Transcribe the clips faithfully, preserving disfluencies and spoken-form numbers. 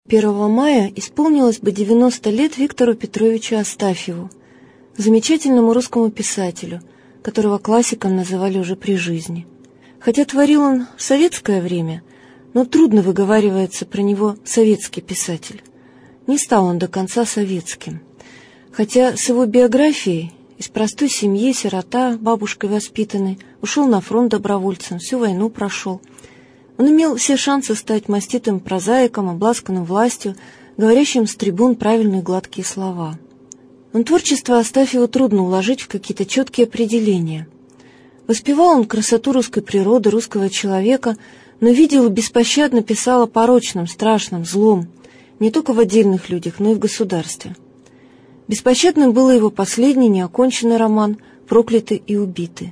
первого мая исполнилось бы девяносто лет Виктору Петровичу Астафьеву, замечательному русскому писателю, которого классиком называли уже при жизни. Хотя творил он в советское время, но трудно выговаривается про него «советский писатель». Не стал он до конца советским. Хотя с его биографией, из простой семьи, сирота, бабушкой воспитанный, ушел на фронт добровольцем, всю войну прошел. Он имел все шансы стать маститым прозаиком, обласканным властью, говорящим с трибун правильные гладкие слова. Но творчество Астафьева трудно уложить в какие-то четкие определения. Воспевал он красоту русской природы, русского человека, но видел и беспощадно писал о порочном, страшном, злом, не только в отдельных людях, но и в государстве. Беспощадным был его последний неоконченный роман «Прокляты и убиты».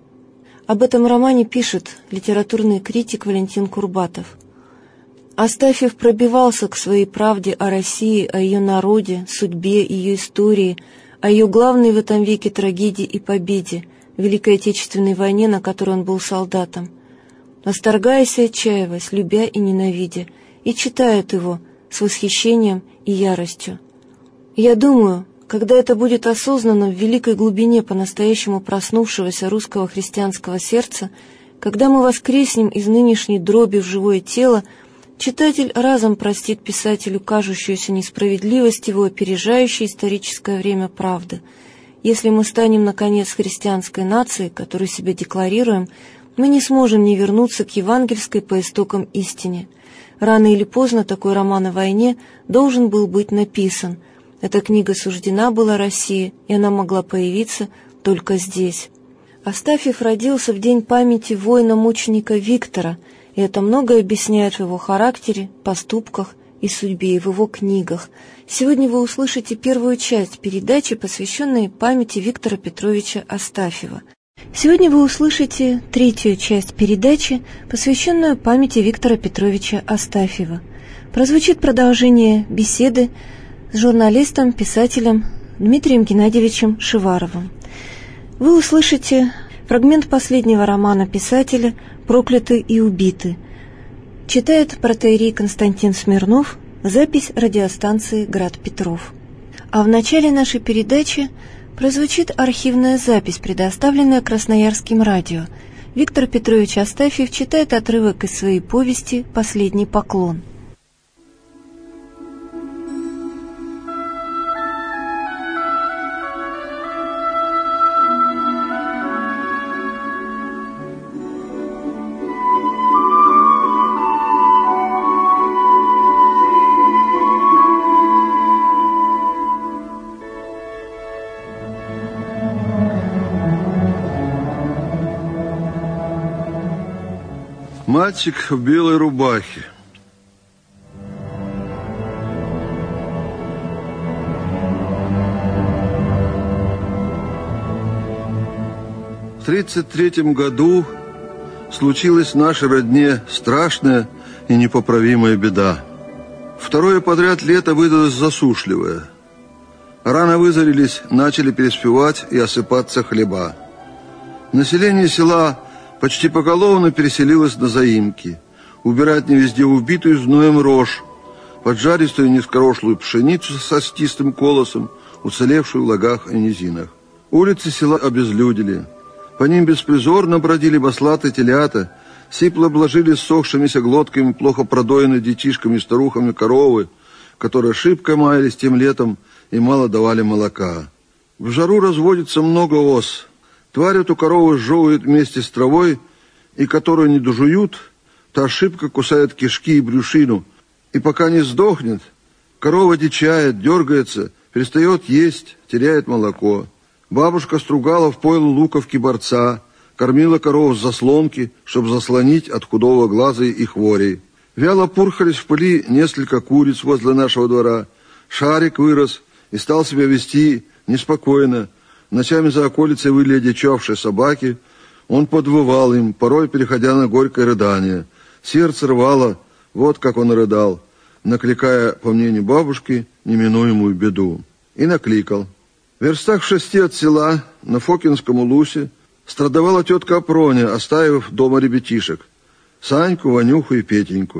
Об этом романе пишет литературный критик Валентин Курбатов. Астафьев пробивался к своей правде о России, о ее народе, судьбе, ее истории, о ее главной в этом веке трагедии и победе, Великой Отечественной войне, на которой он был солдатом, восторгаясь и отчаиваясь, любя и ненавидя, и читает его с восхищением и яростью. Я думаю, когда это будет осознано в великой глубине по-настоящему проснувшегося русского христианского сердца, когда мы воскреснем из нынешней дроби в живое тело, читатель разом простит писателю кажущуюся несправедливость его опережающей историческое время правды. Если мы станем, наконец, христианской нацией, которую себе декларируем, мы не сможем не вернуться к евангельской по истокам истине. Рано или поздно такой роман о войне должен был быть написан. Эта книга суждена была России, и она могла появиться только здесь. Астафьев родился в день памяти воина-мученика Виктора, и это многое объясняет в его характере, поступках и судьбе, и в его книгах. Сегодня вы услышите первую часть передачи, посвященной памяти Виктора Петровича Астафьева. Сегодня вы услышите третью часть передачи, посвященную памяти Виктора Петровича Астафьева. Прозвучит продолжение беседы с журналистом, писателем Дмитрием Геннадьевичем Шиваровым. Вы услышите фрагмент последнего романа писателя «Прокляты и убиты». Читает протоиерей Константин Смирнов, запись радиостанции «Град Петров». А в начале нашей передачи прозвучит архивная запись, предоставленная Красноярским радио. Виктор Петрович Астафьев читает отрывок из своей повести «Последний поклон». Мальчик в белой рубахе. В тридцать третьем году случилась в нашей родне страшная и непоправимая беда. Второе подряд лето выдалось засушливое. Рано вызрелись, начали переспевать и осыпаться хлеба. Население села почти поголовно переселилось на заимки. Убирать не везде убитую зноем рожь, поджаристую низкорослую пшеницу со стистым колосом, уцелевшую в лагах и низинах. Улицы села обезлюдили. По ним беспризорно бродили баслаты телята, сипло обложили ссохшимися глотками плохо продоенные детишками и старухами коровы, которые шибко маялись тем летом и мало давали молока. В жару разводится много ос. Тварь эту корову сжевывают вместе с травой, и которую не дожуют, та шибко кусает кишки и брюшину, и пока не сдохнет, корова дичает, дергается, перестает есть, теряет молоко. Бабушка стругала в пойлу луковки борца, кормила коров с заслонки, чтобы заслонить от худого глаза и хворей. Вяло пурхались в пыли несколько куриц возле нашего двора. Шарик вырос и стал себя вести неспокойно. Ночами за околицей выли одичавшие собаки. Он подвывал им, порой переходя на горькое рыдание. Сердце рвало, вот как он рыдал, накликая, по мнению бабушки, неминуемую беду. И накликал. В верстах в шести от села, на Фокинском улусе, страдовала тетка Апроня, оставив дома ребятишек. Саньку, Ванюху и Петеньку.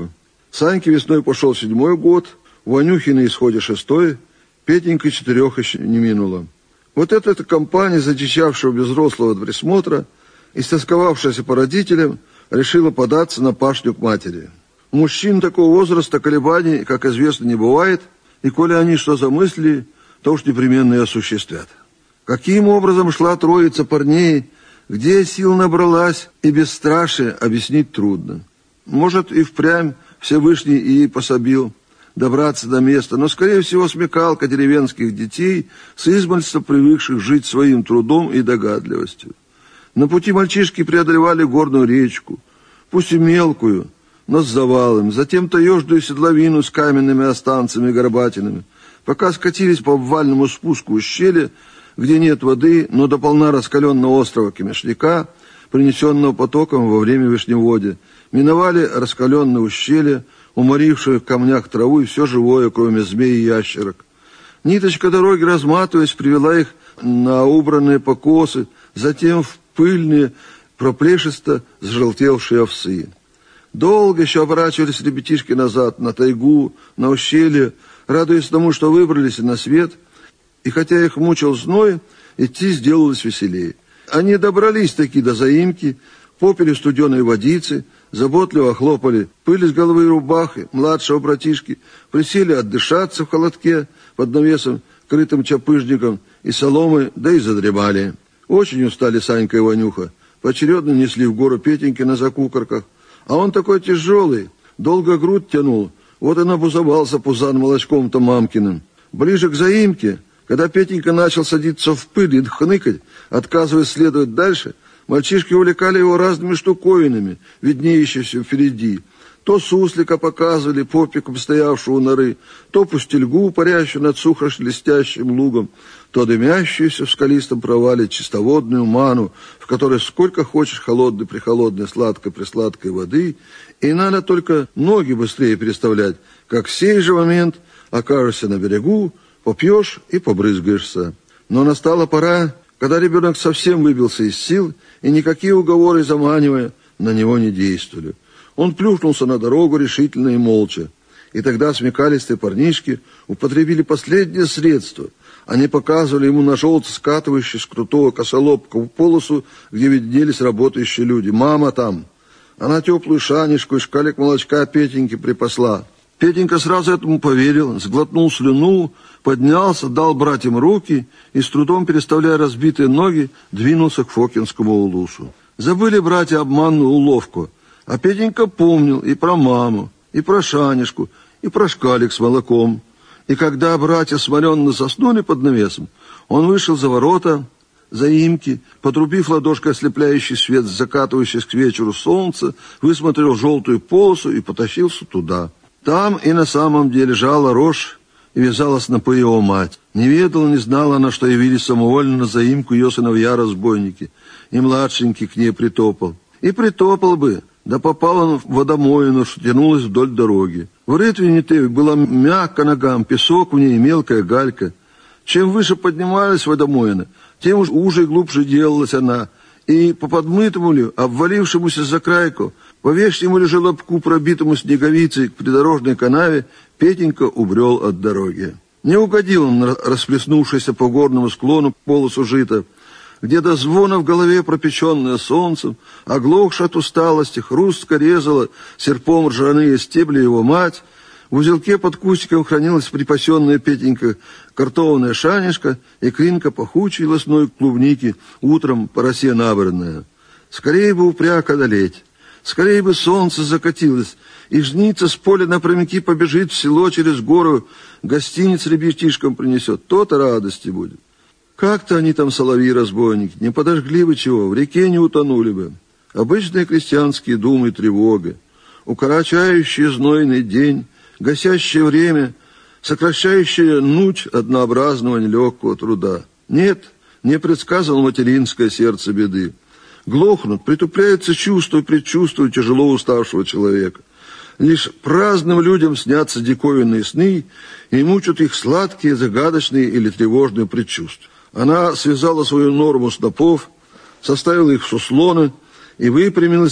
Саньке весной пошел седьмой год, у Ванюхи на исходе шестой, Петенька четырех еще не минуло. Вот эта компания, зачищавшего без взрослого от присмотра, истосковавшаяся по родителям, решила податься на пашню к матери. У мужчин такого возраста колебаний, как известно, не бывает, и коли они что замыслили, то уж непременно и осуществят. Каким образом шла троица парней, где сил набралась, и бесстрашие объяснить трудно. Может, и впрямь Всевышний и пособил добраться до места, но, скорее всего, смекалка деревенских детей, с измальства привыкших жить своим трудом и догадливостью. На пути мальчишки преодолевали горную речку, пусть и мелкую, но с завалом, затем таежную седловину с каменными останцами и горбатинами, пока скатились по обвальному спуску ущелья, где нет воды, но до полна раскаленного острова Кемешляка, принесенного потоком во время вишневодья, миновали раскаленное ущелье, уморившее в камнях траву и все живое, кроме змей и ящерок. Ниточка дороги, разматываясь, привела их на убранные покосы, затем в пыльные, проплешисто сжелтевшие овсы. Долго еще оборачивались ребятишки назад, на тайгу, на ущелье, радуясь тому, что выбрались на свет, и хотя их мучил зной, идти сделалось веселее. Они добрались таки до заимки, попили студеной водицы, заботливо хлопали пыль с головы рубахи младшего братишки, присели отдышаться в холодке под навесом, крытым чапыжником и соломой, да и задремали. Очень устали Санька и Ванюха, поочередно несли в гору Петеньки на закукорках, а он такой тяжелый, долго грудь тянул, вот и набузовался пузан молочком-то мамкиным. Ближе к заимке, когда Петенька начал садиться в пыль и хныкать, отказываясь следовать дальше, мальчишки увлекали его разными штуковинами, виднеющимися впереди. То суслика показывали, попиком стоявшего у норы, то пустельгу, парящую над сухо шелестящим лугом, то дымящуюся в скалистом провале чистоводную ману, в которой сколько хочешь холодной-прихолодной, сладкой-присладкой воды, и надо только ноги быстрее переставлять, как в сей же момент окажешься на берегу, попьешь и побрызгаешься. Но настала пора, когда ребенок совсем выбился из сил, и никакие уговоры, заманивая, на него не действовали. Он плюхнулся на дорогу решительно и молча. И тогда смекалистые парнишки употребили последнее средство. Они показывали ему на желто скатывающий с крутого косолобка в полосу, где виднелись работающие люди. «Мама там!» Она теплую шанишку и шкалик молочка Петеньке припасла. Петенька сразу этому поверил, сглотнул слюну, поднялся, дал братьям руки и, с трудом переставляя разбитые ноги, двинулся к Фокинскому улусу. Забыли братья обманную уловку, а Петенька помнил и про маму, и про шанишку, и про шкалик с молоком. И когда братья сморенно заснули под навесом, он вышел за ворота заимки, потрубив ладошкой ослепляющий свет, закатывающийся к вечеру солнца, высмотрел желтую полосу и потащился туда. Там и на самом деле лежала рожь и вязала снопы его мать. Не ведала, не знала она, что явились самовольно на заимку ее сыновья-разбойники, и младшенький к ней притопал. И притопал бы, да попал он в водомоину, что тянулась вдоль дороги. В рытвине-то была мягко ногам, песок в ней, мелкая галька. Чем выше поднималась водомоина, тем уж уже и глубже делалась она, и по подмытому ли, обвалившемуся за крайку, по вешнему ли желобку, пробитому снеговицей к придорожной канаве, Петенька убрел от дороги. Не угодил он на расплеснувшийся по горному склону полосу жита, где до звона в голове, пропеченное солнцем, оглохши от усталости, хрустко резала серпом ржаные стебли его мать. В узелке под кустиком хранилась припасенная Петенька картованная шанишка и кринка пахучей лесной клубники, утром по росе набранная. Скорее бы упряг одолеть, скорее бы солнце закатилось, и жница с поля напрямики побежит в село через гору, гостиниц ребятишкам принесет, то-то радости будет. Как-то они там, соловьи-разбойники, не подожгли бы чего, в реке не утонули бы. Обычные крестьянские думы и тревоги, укорочающие знойный день, гасящее время, сокращающее нуть однообразного нелегкого труда. Нет, не предсказывал материнское сердце беды. Глохнут, притупляются чувства и предчувствия тяжело уставшего человека. Лишь праздным людям снятся диковинные сны и мучат их сладкие, загадочные или тревожные предчувствия. Она связала свою норму снопов, составила их в суслоны и выпрямилась,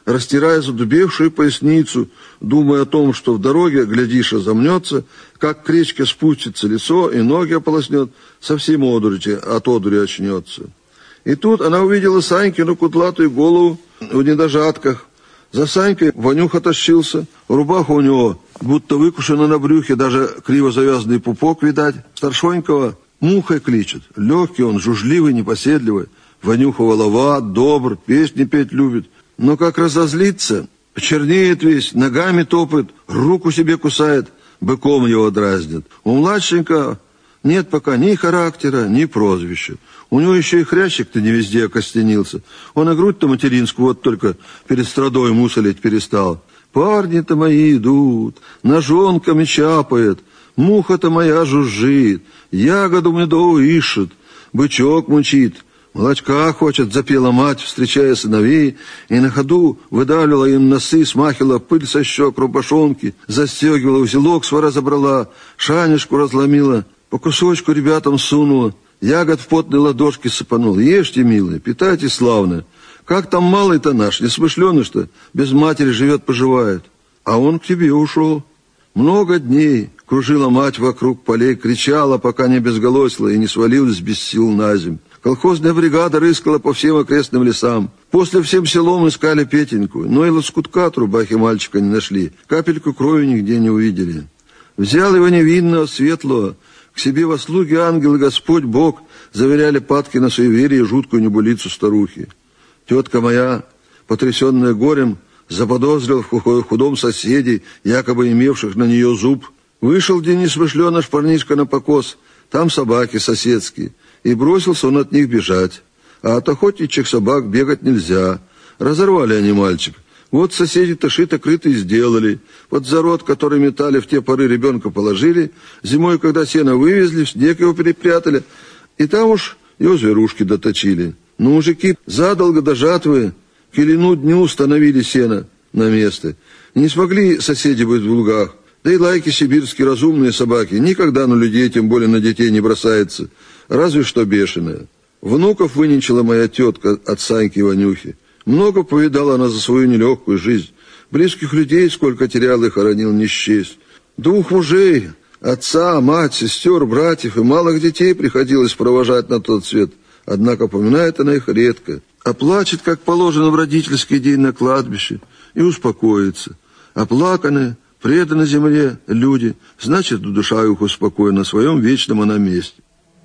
растирая задубевшую поясницу, думая о том, что в дороге, глядишь, замнется, как к речке спустится лицо и ноги ополоснет, совсем одури, от одури очнется. И тут она увидела Санькину кудлатую голову в недожатках. За Санькой Ванюха тащился, рубаха у него будто выкушена на брюхе, даже криво завязанный пупок, видать. Старшонького мухой кличет. Легкий он, жужливый, непоседливый. Ванюха воловат, добр, песни петь любит. Но как разозлится, чернеет весь, ногами топает, руку себе кусает, быком его дразнит. У младшенького нет пока ни характера, ни прозвища. У него еще и хрящик-то не везде окостенился. Он и грудь-то материнскую вот только перед страдой мусолить перестал. Парни-то мои идут, ножонками чапает, муха-то моя жужжит, ягоду медовую ищет, бычок мучит, молочка хочет, запела мать, встречая сыновей, и на ходу выдавливала им носы, смахивала пыль со щек рубашонки, застегивала, узелок свора забрала, шанишку разломила, по кусочку ребятам сунула, ягод в потной ладошке сыпанул. Ешьте, милые, питайтесь славно. Как там малый-то наш, несмышленый, что без матери живет-поживает. А он к тебе ушел. Много дней кружила мать вокруг полей, кричала, пока не безголосила и не свалилась без сил на земь. Колхозная бригада рыскала по всем окрестным лесам. После всем селом искали Петеньку, но и лоскутка от рубахи мальчика не нашли. Капельку крови нигде не увидели. Взял его невинного, светлого, к себе во слуги ангел и Господь Бог, заверяли падки на суеверие и жуткую небылицу старухи. Тетка моя, потрясенная горем, заподозрил в худом соседей, якобы имевших на нее зуб. Вышел Денис Мышленыш, парнишка на покос, там собаки соседские, и бросился он от них бежать. А от охотничьих собак бегать нельзя. Разорвали они мальчик. Вот соседи-то шито-крыто и сделали. Под зарод, который метали в те поры, ребенка положили. Зимой, когда сено вывезли, в снег его перепрятали. И там уж его зверушки доточили. Но мужики задолго до жатвы к илину дню установили сено на место. Не смогли соседи быть в лугах. Да и лайки сибирские, разумные собаки, никогда на людей, тем более на детей, не бросаются. Разве что бешеная. Внуков выненчила моя тетка от Саньки и Ванюхи. Много повидала она за свою нелегкую жизнь. Близких людей сколько терял и хоронил не счесть. Двух мужей, отца, мать, сестер, братьев и малых детей приходилось провожать на тот свет. Однако поминает она их редко. А плачет, как положено в родительский день на кладбище, и успокоится. Оплаканы, преданы земле люди, значит, душа их успокоена на своем вечном она месте.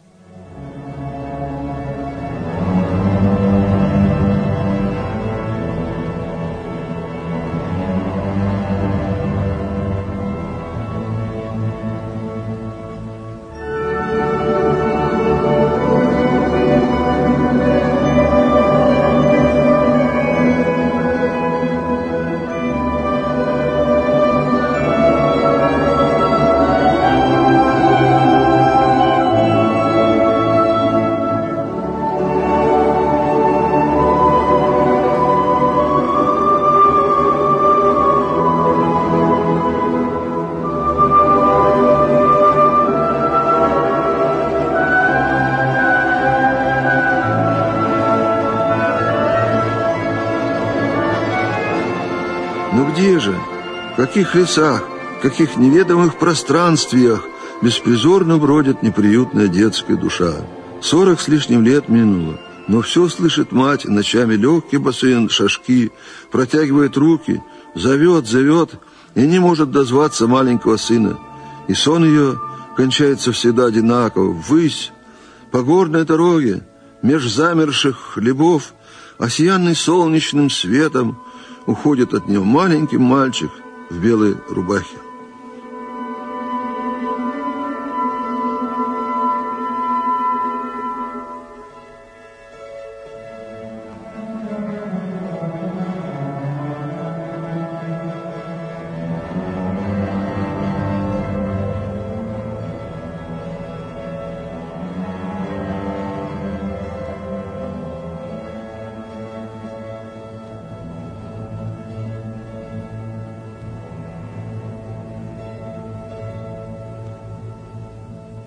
Но где же, в каких лесах, в каких неведомых пространствиях беспризорно бродит неприютная детская душа? Сорок с лишним лет минуло, но все слышит мать, ночами легкие босые шажки, протягивает руки, зовет, зовет, и не может дозваться маленького сына. И сон ее кончается всегда одинаково, ввысь, по горной дороге, меж замерших хлебов, осиянный солнечным светом, уходит от нее маленький мальчик в белой рубахе.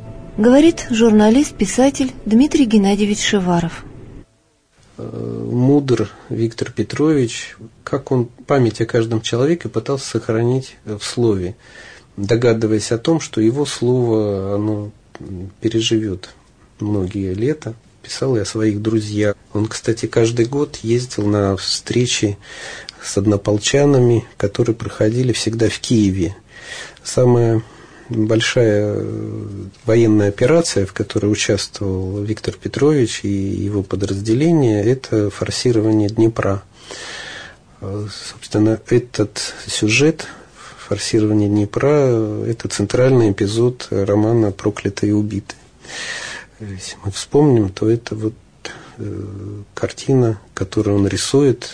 Говорит журналист, писатель Дмитрий Геннадьевич Шеваров. мудр Виктор Петрович, как он память о каждом человеке пытался сохранить в слове, догадываясь о том, что его слово оно переживет многие лета. Писал и о своих друзьях. Он, кстати, каждый год ездил на встречи с однополчанами, которые проходили всегда в Киеве. Самая большая военная операция, в которой участвовал Виктор Петрович и его подразделение, это форсирование Днепра. Собственно, этот сюжет форсирования Днепра – это центральный эпизод романа «Проклятые и убиты». Если мы вспомним, то это вот э, картина, которую он рисует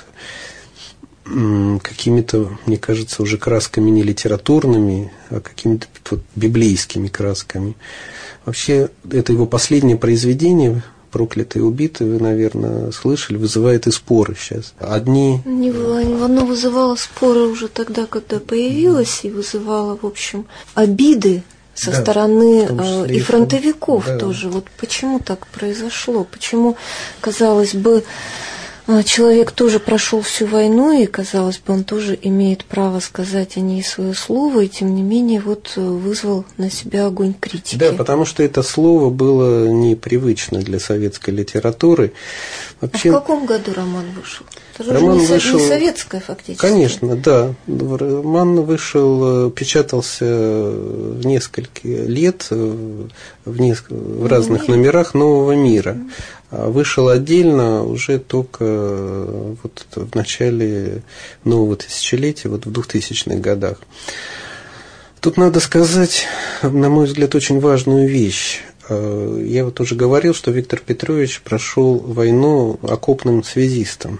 э, какими-то, мне кажется, уже красками не литературными, а какими-то вот, библейскими красками. Вообще, это его последнее произведение «Проклятые и убиты», вы, наверное, слышали, вызывает и споры сейчас. Одни... Оно вызывало споры уже тогда, когда появилось, и вызывало, в общем, обиды со да, стороны э, и фронтовиков да. тоже. Вот почему так произошло? Почему, казалось бы, человек тоже прошел всю войну, и, казалось бы, он тоже имеет право сказать о ней свое слово, и, тем не менее, вот вызвал на себя огонь критики. Да, потому что это слово было непривычно для советской литературы. Вообще... А в каком году роман вышел? Это роман же не, вышел... не советская, фактически. Конечно, да. Роман вышел, печатался в несколько лет в, неск... в разных мире. номерах «Нового мира». А вышел отдельно уже только вот в начале нового тысячелетия, вот в двухтысячных годах. Тут надо сказать, на мой взгляд, очень важную вещь. Я вот уже говорил, что Виктор Петрович прошел войну окопным связистом.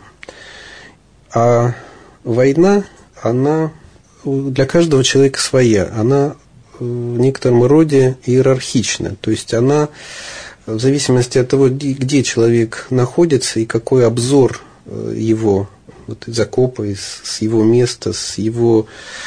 А война, она для каждого человека своя. Она в некотором роде иерархична. То есть она в зависимости от того, где человек находится и какой обзор его вот из окопа, из, с его места, с его,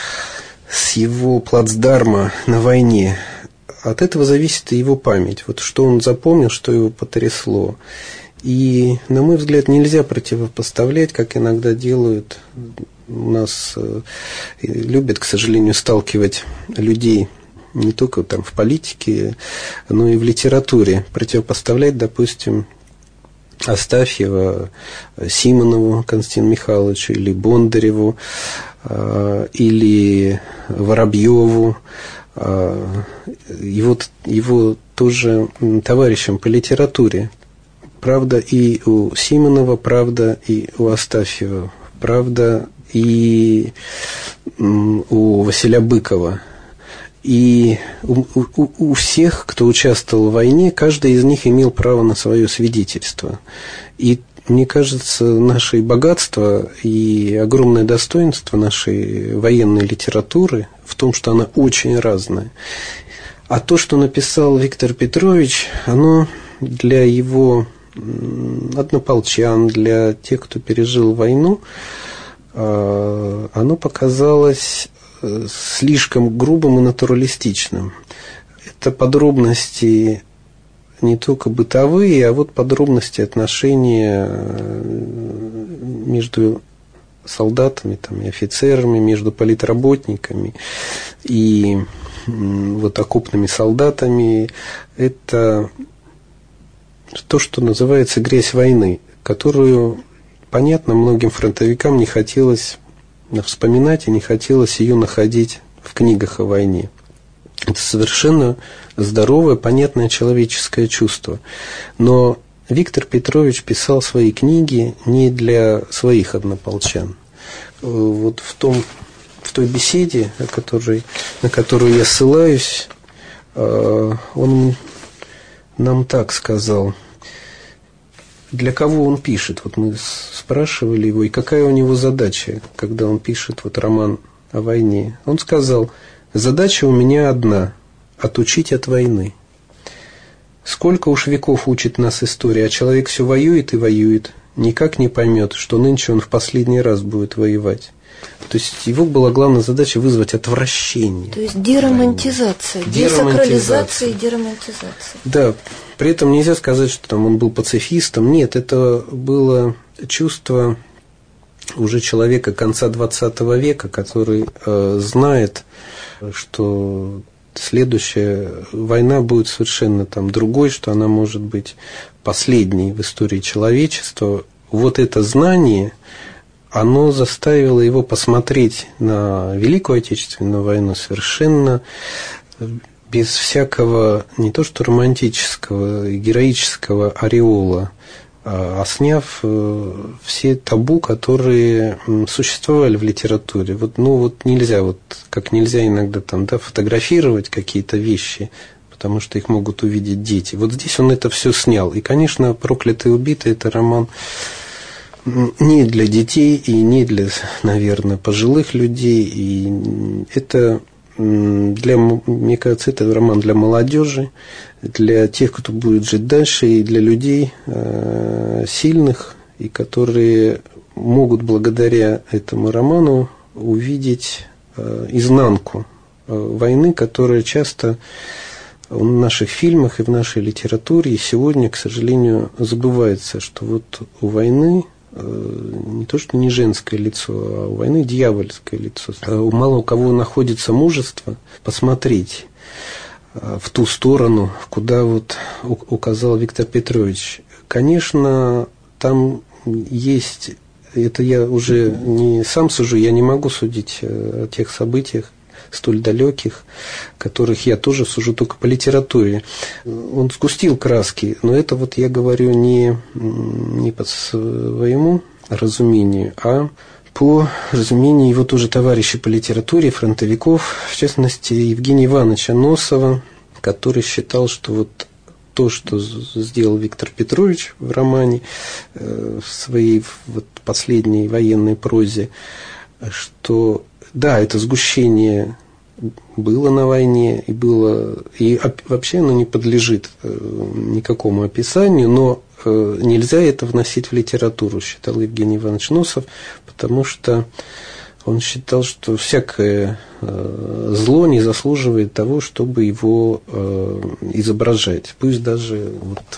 с его плацдарма на войне, от этого зависит и его память. Вот что он запомнил, что его потрясло. И, на мой взгляд, нельзя противопоставлять, как иногда делают. У нас любят, к сожалению, сталкивать людей не только там в политике, но и в литературе. Противопоставлять, допустим, Астафьева Симонову Константину Михайловичу, или Бондареву, или Воробьеву, его, его тоже товарищам по литературе. Правда и у Симонова, правда и у Астафьева, правда и у Василия Быкова. И у, у, у всех, кто участвовал в войне, каждый из них имел право на свое свидетельство. И мне кажется, наше богатство и огромное достоинство нашей военной литературы в том, что она очень разная. А то, что написал Виктор Петрович, оно для его однополчан, для тех, кто пережил войну, оно показалось слишком грубым и натуралистичным. Это подробности не только бытовые, а вот подробности отношения между солдатами там, и офицерами, между политработниками и вот окопными солдатами. Это то, что называется грязь войны, которую, понятно, многим фронтовикам не хотелось вспоминать и не хотелось ее находить в книгах о войне. Это совершенно здоровое, понятное человеческое чувство. Но Виктор Петрович писал свои книги не для своих однополчан. Вот в, том, в той беседе, о которой, на которую я ссылаюсь, он нам так сказал. Для кого он пишет? Вот мы спрашивали его, и какая у него задача, когда он пишет вот роман о войне. Он сказал: задача у меня одна – отучить от войны. Сколько уж веков учит нас история, а человек все воюет и воюет, никак не поймет, что нынче он в последний раз будет воевать. То есть его была главная задача вызвать отвращение. То есть деромантизация, десакрализация и деромантизация. Да, При этом нельзя сказать, что там он был пацифистом. Нет, это было чувство уже человека конца двадцатого века, который э, знает, что следующая война будет совершенно там другой, что она может быть последней в истории человечества. Вот это знание, оно заставило его посмотреть на Великую Отечественную войну совершенно без всякого не то что романтического и героического ореола, а сняв все табу, которые существовали в литературе. Вот, ну вот нельзя, вот как нельзя иногда там, да, фотографировать какие-то вещи, потому что их могут увидеть дети. Вот здесь он это все снял. И, конечно, «Проклятый и убитый» – это роман не для детей и не для, наверное, пожилых людей. И это для, мне кажется, это роман для молодежи, для тех, кто будет жить дальше, и для людей э, сильных, и которые могут благодаря этому роману увидеть э, изнанку э, войны, которая часто в наших фильмах и в нашей литературе и сегодня, к сожалению, забывается, что вот у войны не то, что не женское лицо, а у войны дьявольское лицо. У мало у кого находится мужество посмотреть в ту сторону, куда вот указал Виктор Петрович. Конечно, там есть, это я уже не сам сужу, я не могу судить о тех событиях, столь далеких, которых я тоже сужу только по литературе. Он сгустил краски, но это вот я говорю не, не по своему разумению, а по разумению его тоже товарищей по литературе, фронтовиков, в частности, Евгения Ивановича Носова, который считал, что вот то, что сделал Виктор Петрович в романе, в своей вот последней военной прозе, что да, это сгущение было на войне, и было, и вообще оно не подлежит никакому описанию, но нельзя это вносить в литературу, считал Евгений Иванович Носов, потому что он считал, что всякое зло не заслуживает того, чтобы его изображать, пусть даже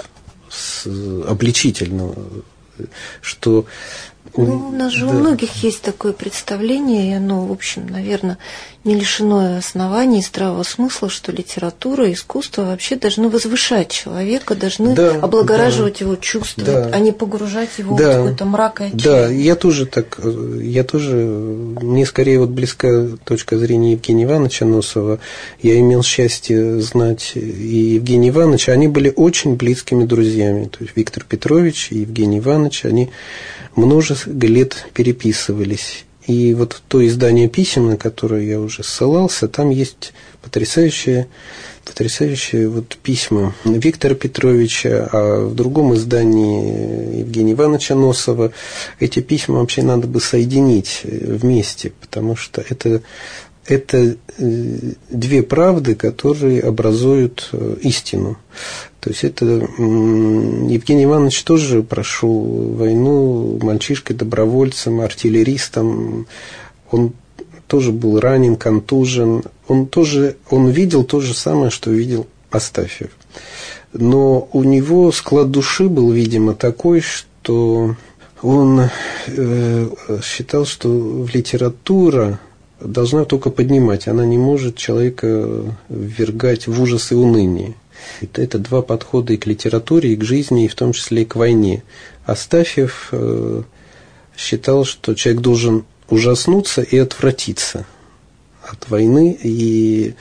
вот обличительно, что... Ну, у нас же да. у многих есть такое представление, и оно, в общем, наверное, не лишено оснований и здравого смысла, что литература, искусство вообще должны возвышать человека, должны да, облагораживать да, его чувства, да, а не погружать его да, в какой-то мрак и отчаяние. Да, я тоже так, я тоже, мне скорее вот близка точка зрения Евгения Ивановича Носова. Я имел счастье знать и Евгения Ивановича, они были очень близкими друзьями, то есть Виктор Петрович и Евгений Иванович, они множество лет переписывались. И вот то издание писем, на которое я уже ссылался, там есть потрясающие, потрясающие вот письма Виктора Петровича, а в другом издании Евгения Ивановича Носова эти письма вообще надо бы соединить вместе, потому что это, это две правды, которые образуют истину. То есть это Евгений Иванович тоже прошел войну мальчишкой-добровольцем, артиллеристом. Он тоже был ранен, контужен. Он тоже он видел то же самое, что видел Астафьев. Но у него склад души был, видимо, такой, что он э, считал, что литература должна только поднимать, она не может человека ввергать в ужас и уныние. Это два подхода и к литературе, и к жизни, и в том числе и к войне. Астафьев э, считал, что человек должен ужаснуться и отвратиться от войны, и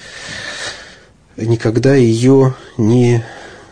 никогда ее не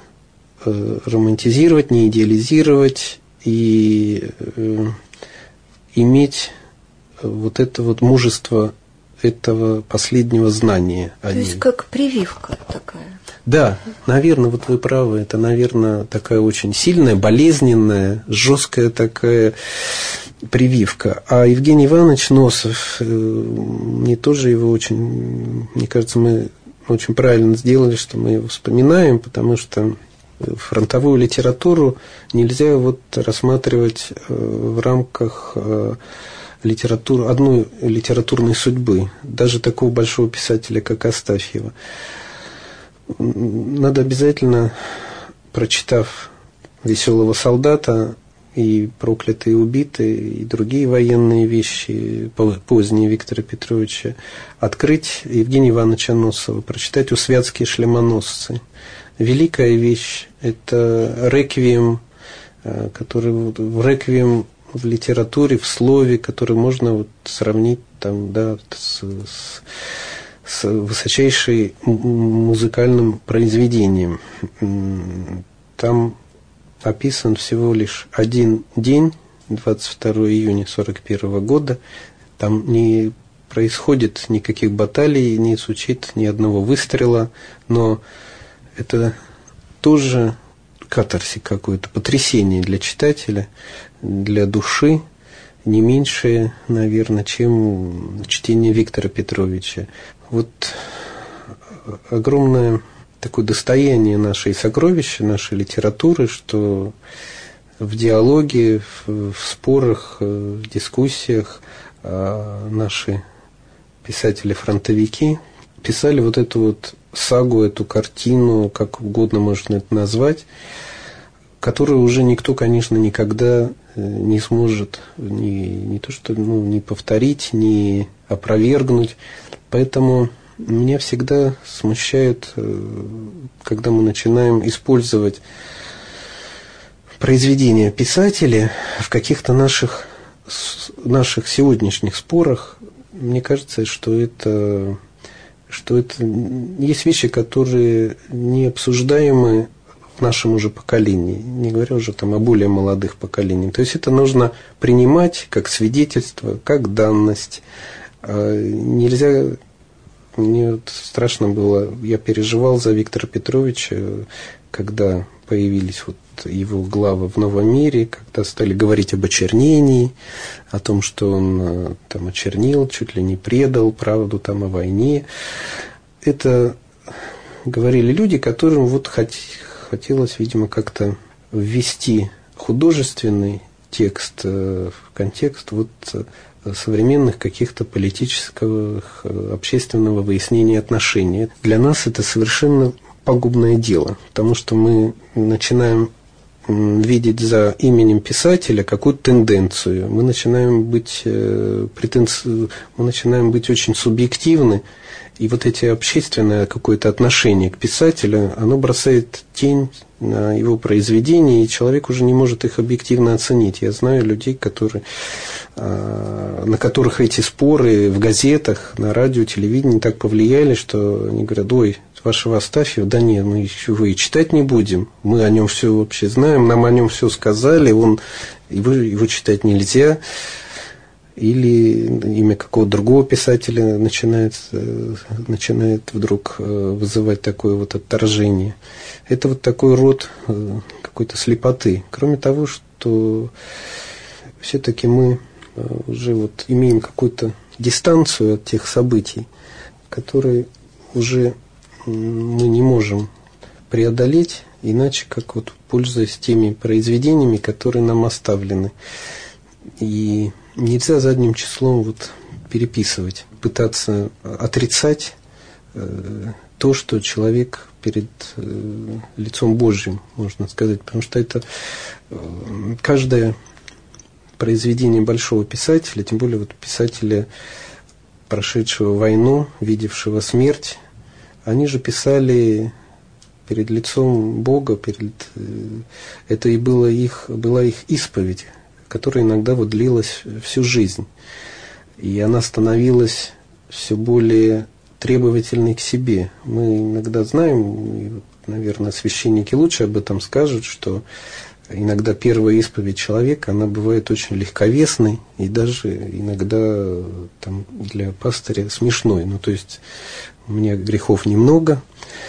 э, романтизировать, не идеализировать, и э, иметь вот это вот мужество этого последнего знания. То есть как прививка такая. Да, наверное, вот вы правы, это, наверное, такая очень сильная, болезненная, жесткая такая прививка. А Евгений Иванович Носов, мне тоже его очень, мне кажется, мы очень правильно сделали, что мы его вспоминаем, потому что фронтовую литературу нельзя вот рассматривать в рамках литературы, одной литературной судьбы, даже такого большого писателя, как Астафьева. Надо обязательно прочитав «Веселого солдата» и «Проклятые и убитые», и другие военные вещи поздние Виктора Петровича, открыть Евгения Ивановича Носова, прочитать «Усвятские шлемоносцы». Великая вещь – это реквием, который в реквием в литературе, в слове, который можно вот сравнить там, да, с, с, с высочайшим музыкальным произведением. Там описан всего лишь один день, двадцать второго июня сорок первого года. Там не происходит никаких баталий, не звучит ни одного выстрела, но это тоже катарсис какое-то, потрясение для читателя, для души, не меньшее, наверное, чем чтение Виктора Петровича. Вот огромное такое достояние нашей сокровища, нашей литературы, что в диалоге, в, в спорах, в дискуссиях наши писатели-фронтовики писали вот эту вот сагу, эту картину, как угодно можно это назвать, которую уже никто, конечно, никогда не сможет ни, не то что ну, не повторить, не опровергнуть. Поэтому меня всегда смущает, когда мы начинаем использовать произведения писателя в каких-то наших, наших сегодняшних спорах. Мне кажется, что это, что это есть вещи, которые не обсуждаемы в нашем уже поколении, не говоря уже там о более молодых поколениях. То есть это нужно принимать как свидетельство, как данность. Нельзя... Мне вот страшно было, я переживал за Виктора Петровича, когда появились вот его главы в «Новом мире», когда стали говорить об очернении, о том, что он там очернил, чуть ли не предал правду там о войне. Это говорили люди, которым вот хот... хотелось, видимо, как-то ввести художественный текст в контекст вот современных каких-то политического, общественного выяснения отношений. Для нас это совершенно пагубное дело, потому что мы начинаем видеть за именем писателя какую-то тенденцию, мы начинаем быть претенци... мы начинаем быть очень субъективны, и вот эти общественное какое-то отношение к писателю, оно бросает тень на его произведения, и человек уже не может их объективно оценить. Я знаю людей, которые, на которых эти споры в газетах, на радио, телевидении так повлияли, что они говорят: ой, вашего Астафьева, да нет, мы его и читать не будем, мы о нем все вообще знаем, нам о нем все сказали, он, его, его читать нельзя. Или имя какого-то другого писателя начинает, начинает вдруг вызывать такое вот отторжение. Это вот такой род какой-то слепоты. Кроме того, что все-таки мы уже вот имеем какую-то дистанцию от тех событий, которые уже мы не можем преодолеть, иначе как вот пользуясь теми произведениями, которые нам оставлены. И нельзя задним числом вот переписывать, пытаться отрицать э, то, что человек перед э, лицом Божьим, можно сказать. Потому что это э, каждое произведение большого писателя, тем более вот писателя, прошедшего войну, видевшего смерть, они же писали перед лицом Бога, перед, э, это и было их, была их исповедь, которая иногда вот длилась всю жизнь. И она становилась все более требовательной к себе. Мы иногда знаем, и, наверное, священники лучше об этом скажут, что иногда первая исповедь человека, она бывает очень легковесной и даже иногда там, для пастыря смешной. Ну, то есть у меня грехов немного,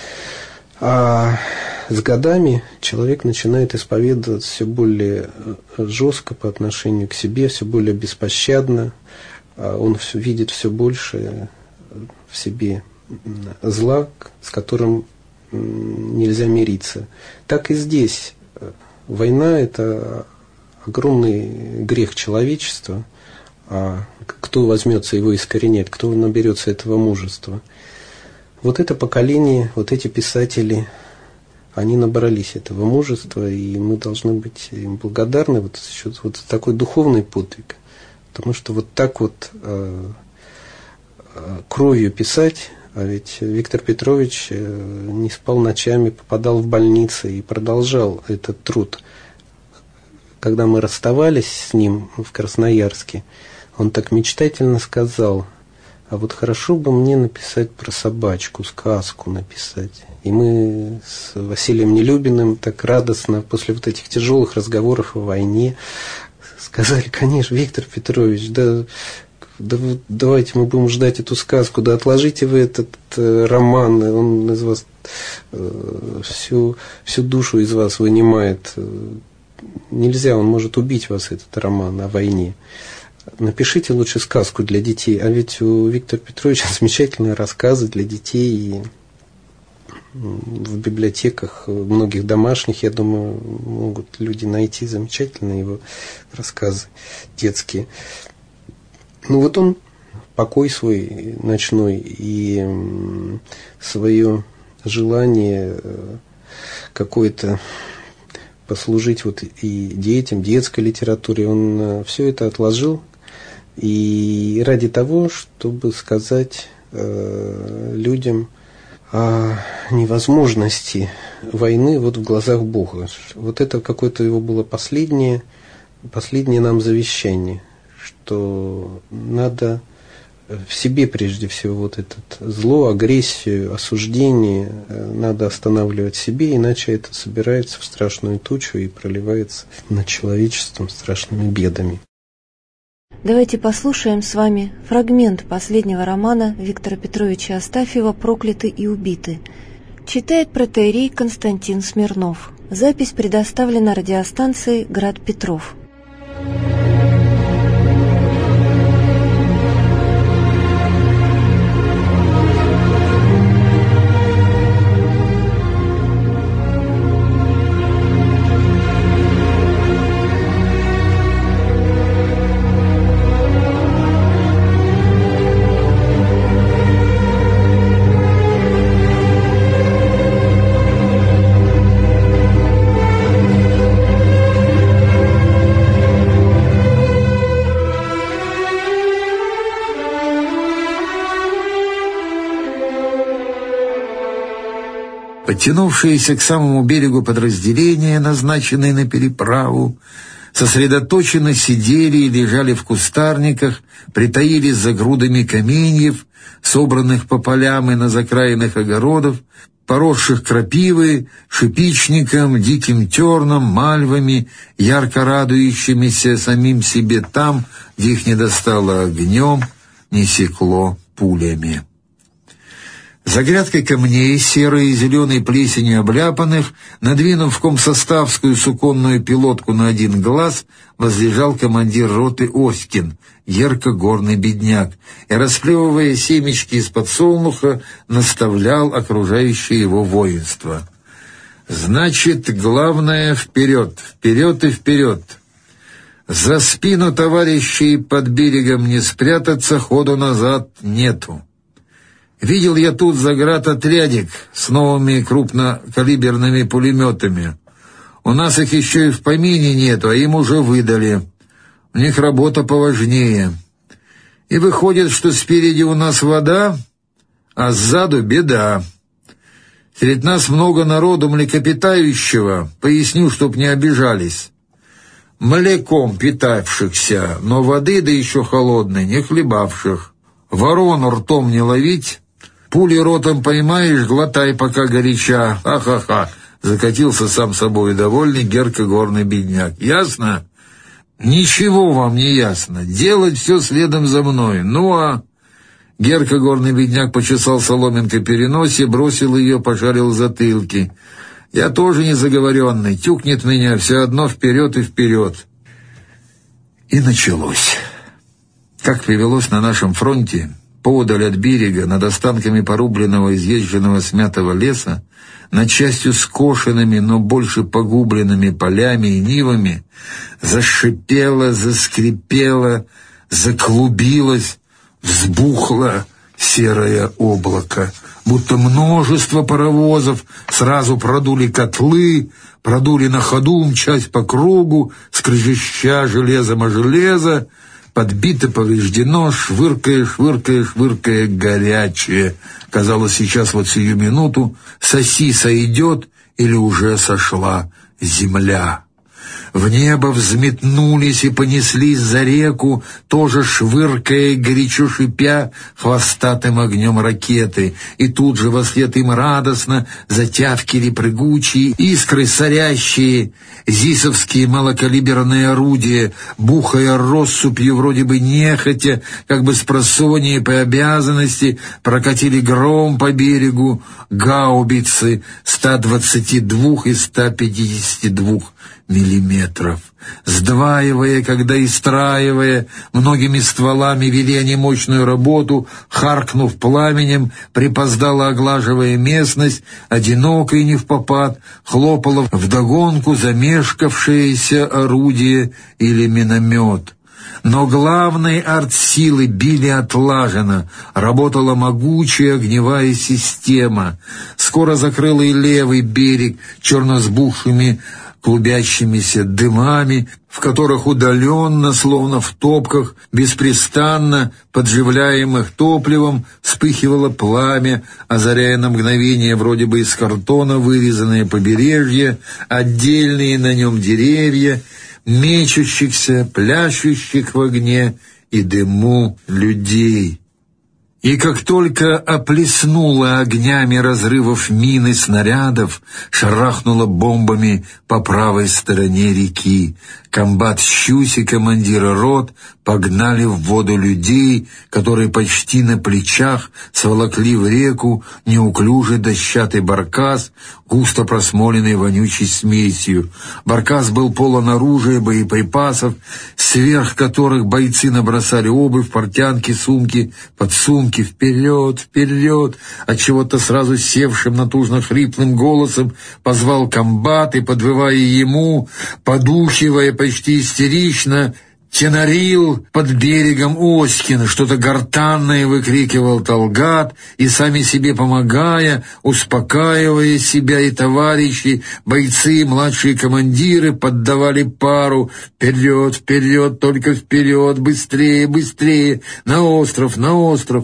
а с годами человек начинает исповедовать все более жестко по отношению к себе, все более беспощадно. Он все, видит все больше в себе зла, с которым нельзя мириться. Так и здесь. Война – это огромный грех человечества. А кто возьмется его искоренять, кто наберется этого мужества? Вот это поколение, вот эти писатели, они набрались этого мужества, и мы должны быть им благодарны вот, вот за такой духовный подвиг. Потому что вот так вот э, кровью писать, а ведь Виктор Петрович э, не спал ночами, попадал в больницы и продолжал этот труд. Когда мы расставались с ним в Красноярске, он так мечтательно сказал: а вот хорошо бы мне написать про собачку, сказку написать. И мы с Василием Нелюбиным так радостно после вот этих тяжелых разговоров о войне сказали: конечно, Виктор Петрович, да, да давайте мы будем ждать эту сказку, да отложите вы этот э, роман, он из вас э, всю, всю душу из вас вынимает. Нельзя, он может убить вас, этот роман о войне. Напишите лучше сказку для детей. А ведь у Виктора Петровича замечательные рассказы для детей, и в библиотеках многих домашних, я думаю, могут люди найти замечательные его рассказы детские. Ну вот он покой свой ночной и свое желание какое-то послужить вот и детям, детской литературе, он все это отложил, и ради того, чтобы сказать э, людям о невозможности войны вот в глазах Бога. Вот это какое-то его было последнее, последнее нам завещание, что надо в себе прежде всего вот это зло, агрессию, осуждение надо останавливать в себе, иначе это собирается в страшную тучу и проливается над человечеством страшными бедами. Давайте послушаем с вами фрагмент последнего романа Виктора Петровича Астафьева «Прокляты и убиты». Читает протоиерей Константин Смирнов. Запись предоставлена радиостанцией «Град Петров». Подтянувшиеся к самому берегу подразделения, назначенные на переправу, сосредоточенно сидели и лежали в кустарниках, притаились за грудами каменьев, собранных по полям и на закраинах огородов, поросших крапивой, шипичником, диким терном, мальвами, ярко радующимися самим себе там, где их не достало огнем, не секло пулями. За грядкой камней, серой и зеленой плесенью обляпанных, надвинув комсоставскую суконную пилотку на один глаз, возлежал командир роты Оськин, ярко-горный бедняк, и, расплевывая семечки из подсолнуха, наставлял окружающее его воинство. «Значит, главное — вперед, вперед и вперед! За спину товарищей под берегом не спрятаться, ходу назад нету. Видел я тут заградотрядик с новыми крупнокалиберными пулеметами. У нас их еще и в помине нету, а им уже выдали. У них работа поважнее. И выходит, что спереди у нас вода, а сзаду беда. Среди нас много народу млекопитающего, поясню, чтоб не обижались. Млеком питавшихся, но воды, да еще холодной, не хлебавших. Ворону ртом не ловить, пули ротом поймаешь, глотай, пока горяча. Ха-ха-ха!» — закатился сам собой довольный ярко-горный бедняк. «Ясно? Ничего вам не ясно. Делать все следом за мной. Ну а...» Ярко-горный бедняк почесал соломинкой переносе, бросил ее, пожарил затылки. «Я тоже не заговоренный. Тюкнет меня все одно вперед и вперед». И началось. Как привелось на нашем фронте, поодаль от берега, над останками порубленного, изъезженного, смятого леса, над частью скошенными, но больше погубленными полями и нивами, зашипело, заскрипело, заклубилось, взбухло серое облако, будто множество паровозов сразу продули котлы, продули на ходу, мчась по кругу, скрежеща железом о железо, подбито, повреждено, швыркая, швыркая, швыркая, горячее. Казалось, сейчас вот сию минуту с оси сойдет или уже сошла земля. В небо взметнулись и понеслись за реку, тоже швыркая, горячо шипя, хвостатым огнем ракеты. И тут же вослед им радостно затявкили прыгучие, искры сорящие, зисовские малокалиберные орудия, бухая россыпью вроде бы нехотя, как бы спросонья по обязанности, прокатили гром по берегу гаубицы ста двадцати двух и ста пятидесяти двух миллиметров. Сдваивая, когда и страивая, многими стволами вели они мощную работу, харкнув пламенем, припоздало оглаживая местность, одиноко и невпопад, хлопало вдогонку замешкавшееся орудие или миномет. Но главные артсилы били отлаженно, работала могучая огневая система. Скоро закрыла и левый берег черно сбухшими клубящимися дымами, в которых удаленно, словно в топках, беспрестанно подживляемых топливом, вспыхивало пламя, озаряя на мгновение вроде бы из картона вырезанное побережье, отдельные на нем деревья, мечущихся, пляшущих в огне и дыму людей. И как только оплеснуло огнями разрывов мин и снарядов, шарахнуло бомбами по правой стороне реки, комбат Щусь и командиры рот погнали в воду людей, которые почти на плечах сволокли в реку неуклюжий дощатый баркас, густо просмоленный вонючей смесью. Баркас был полон оружия, боеприпасов, сверх которых бойцы набросали обувь, портянки, сумки, подсумки. Вперед, вперед! Отчего-то сразу севшим натужно хриплым голосом позвал комбат и, подвывая ему, подухивая почти истерично, тенорил под берегом Оськин, что-то гортанное выкрикивал Талгат, и, сами себе помогая, успокаивая себя и товарищей, бойцы, младшие командиры поддавали пару: «Вперед, вперед, только вперед, быстрее, быстрее, на остров, на остров!»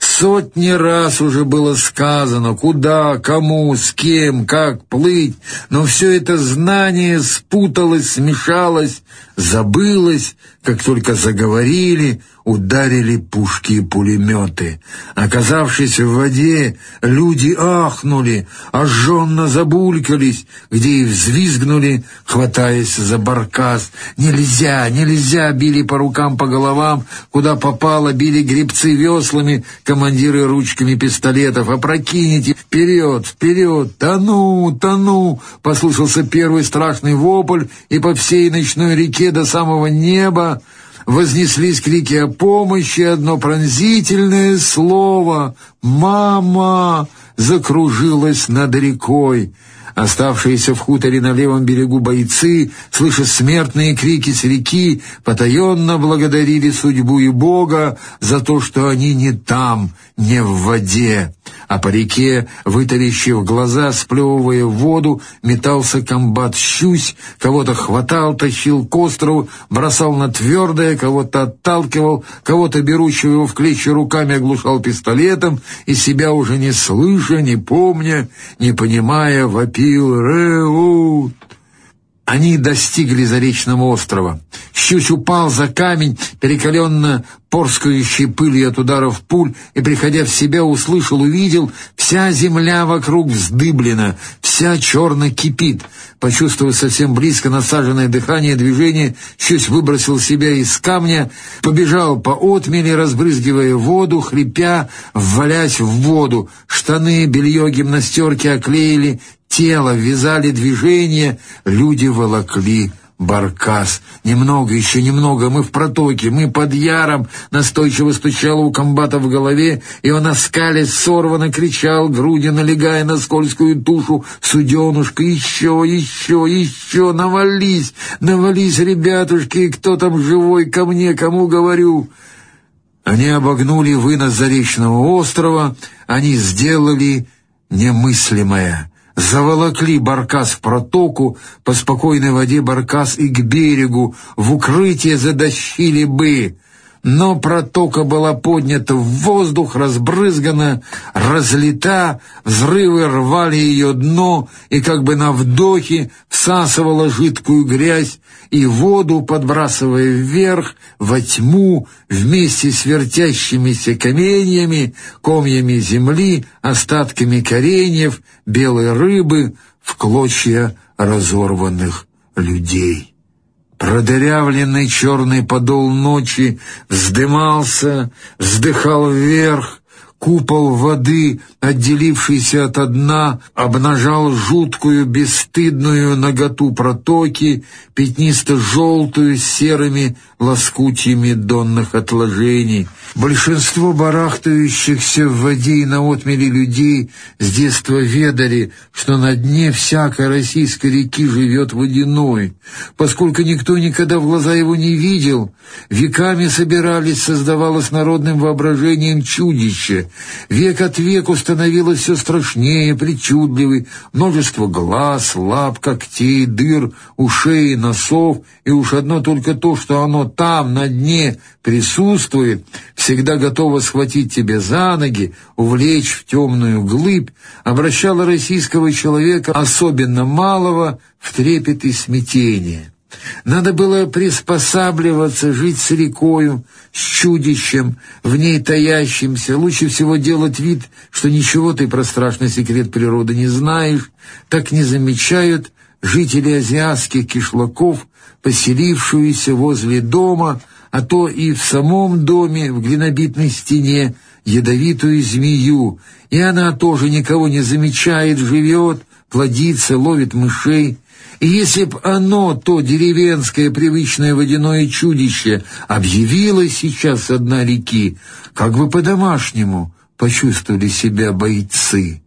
Сотни раз уже было сказано, куда, кому, с кем, как плыть, но все это знание спуталось, смешалось, забылось, как только заговорили, ударили пушки и пулеметы. Оказавшись в воде, люди ахнули, ожженно забулькались, где и взвизгнули, хватаясь за баркас. «Нельзя, нельзя!» били по рукам, по головам, куда попало, били гребцы веслами, командиры ручками пистолетов. «Опрокините! Вперед! Вперед! Тону! Тону!» Послышался первый страшный вопль, и по всей ночной реке до самого неба вознеслись крики о помощи, одно пронзительное слово «Мама!» закружилось над рекой. Оставшиеся в хуторе на левом берегу бойцы, слыша смертные крики с реки, потаенно благодарили судьбу и Бога за то, что они не там, не в воде. А по реке, вытаращив глаза, сплевывая в воду, метался комбат Щусь, кого-то хватал, тащил к острову, бросал на твердое, кого-то отталкивал, кого-то, берущего его в клещи руками, оглушал пистолетом, и себя уже не слыша, не помня, не понимая, вопил: «Реут!» Они достигли Заречного острова. Щусь упал за камень, перекаленно порскающий пылью от ударов пуль, и, приходя в себя, услышал, увидел: вся земля вокруг вздыблена, вся черно кипит. Почувствовав совсем близко насаженное дыхание, движение, Щусь выбросил себя из камня, побежал по отмели, разбрызгивая воду, хрипя, ввалясь в воду. Штаны, белье, гимнастерки оклеили тело, вязали движения, люди волокли баркас. «Немного, еще немного, мы в протоке, мы под Яром!» Настойчиво стучало у комбата в голове, и он, оскалясь, сорванно кричал, грудью налегая на скользкую тушу суденушка: «Еще, еще, еще! Навались! Навались, ребятушки! Кто там живой? Ко мне, кому говорю!» Они обогнули вынос Заречного острова, они сделали немыслимое. Заволокли баркас в протоку, по спокойной воде баркас и к берегу, в укрытие затащили бы. Но протока была поднята в воздух, разбрызгана, разлита, взрывы рвали ее дно и как бы на вдохе всасывала жидкую грязь и воду, подбрасывая вверх, во тьму, вместе с вертящимися каменьями, комьями земли, остатками кореньев, белой рыбы, в клочья разорванных людей. Продырявленный черный подол ночи вздымался, вздыхал вверх, купол воды, отделившийся ото дна, обнажал жуткую бесстыдную наготу протоки, пятнисто-желтую с серыми лоскутьями донных отложений. Большинство барахтающихся в воде и на отмели людей с детства ведали, что на дне всякой российской реки живет водяной. Поскольку никто никогда в глаза его не видел, веками собирались, создавалось народным воображением чудище. Век от веку становилось все страшнее, причудливый, множество глаз, лап, когтей, дыр, ушей, носов, и уж одно только то, что оно там, на дне, присутствует, всегда готово схватить тебя за ноги, увлечь в темную глыбь, обращало российского человека, особенно малого, в трепет и смятение. Надо было приспосабливаться, жить с рекою, с чудищем, в ней таящимся. Лучше всего делать вид, что ничего ты про страшный секрет природы не знаешь. Так не замечают жители азиатских кишлаков, поселившиеся возле дома, а то и в самом доме, в глинобитной стене, ядовитую змею. И она тоже никого не замечает, живет, плодится, ловит мышей. И если б оно, то деревенское привычное водяное чудище, объявилось сейчас со дна реки, как бы по-домашнему почувствовали себя бойцы.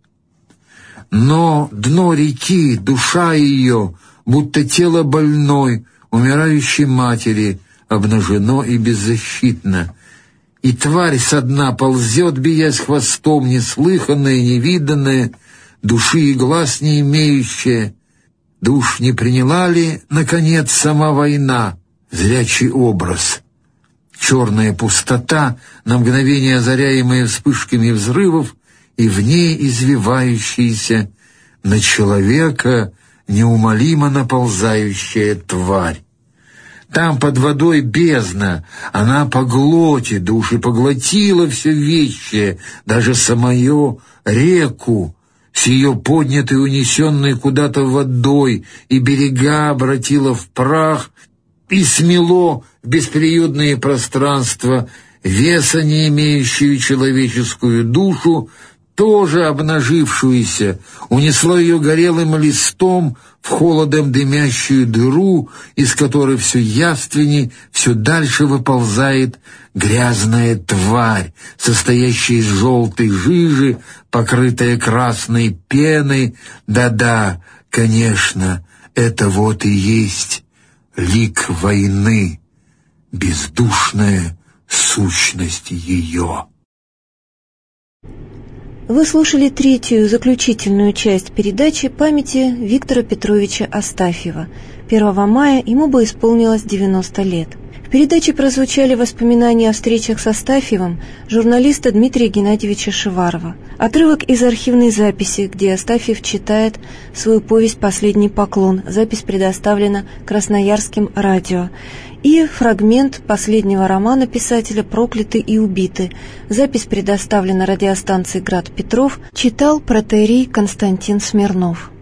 Но дно реки, душа ее, будто тело больной, умирающей матери, обнажено и беззащитно. И тварь со дна ползет, биясь хвостом, неслыханная, невиданная, души и глаз не имеющая. Да уж не приняла ли, наконец, сама война, зрячий образ? Черная пустота, на мгновение озаряемая вспышками взрывов, и в ней извивающаяся, на человека неумолимо наползающая тварь. Там под водой бездна, она поглотит, да уж и поглотила все вещее, даже самую реку, с ее поднятой, унесенной куда-то водой, и берега обратило в прах, и смело в бесприютные пространства веса не имеющую человеческую душу, тоже обнажившуюся, унесло ее горелым листом в холодом дымящую дыру, из которой все явственней, все дальше выползает грязная тварь, состоящая из желтой жижи, покрытая красной пеной. Да-да, конечно, это вот и есть лик войны, бездушная сущность ее. Вы слушали третью, заключительную часть передачи памяти Виктора Петровича Астафьева. первого мая ему бы исполнилось девяносто лет. В передаче прозвучали воспоминания о встречах с Астафьевым журналиста Дмитрия Геннадьевича Шеварова, отрывок из архивной записи, где Астафьев читает свою повесть «Последний поклон». Запись предоставлена Красноярским радио. И фрагмент последнего романа писателя «Прокляты и убиты». Запись предоставлена радиостанцией «Град Петров», читал протоиерей Константин Смирнов.